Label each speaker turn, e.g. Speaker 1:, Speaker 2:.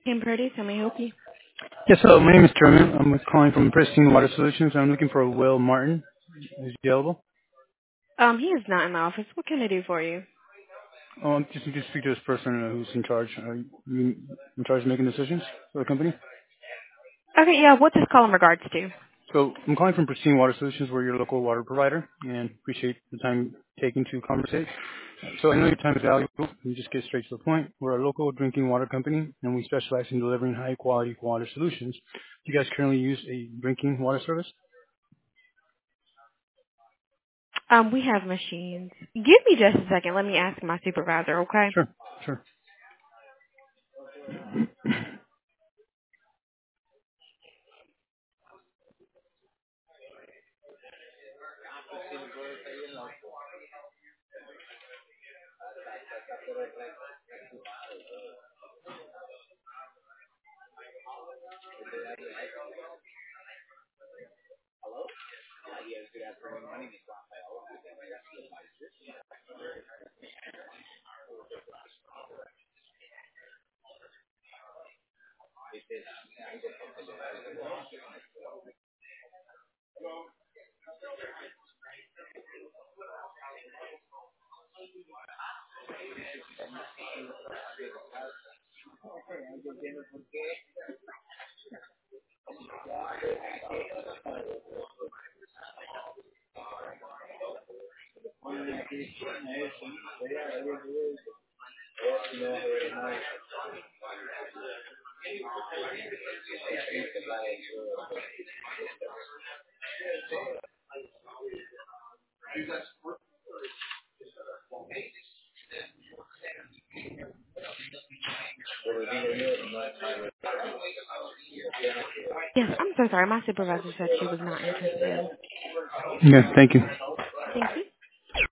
Speaker 1: Kim Purdy, how may I help you?
Speaker 2: Yes, hello. My name is Truman. I'm calling from Pristine Water Solutions. I'm looking for Will Martin. Is he available?
Speaker 1: He is not in the office. What can I do for you?
Speaker 2: Oh, I just need to speak to this person who's in charge. Are you in charge of making decisions for the company?
Speaker 1: Okay, yeah, what's this call in regards to?
Speaker 2: So I'm calling from Pristine Water Solutions. We're your local water provider and appreciate the time taken to conversate. So I know your time is valuable. Let me just get straight to the point. We're a local drinking water company and we specialize in delivering high quality water solutions. Do you guys currently use a drinking water service?
Speaker 1: We have machines. Give me just a second. Let me ask my supervisor, okay?
Speaker 2: Sure, sure.
Speaker 1: Yes, I'm so sorry. My supervisor said she was not interested.
Speaker 2: Yeah, thank you.
Speaker 1: Thank you.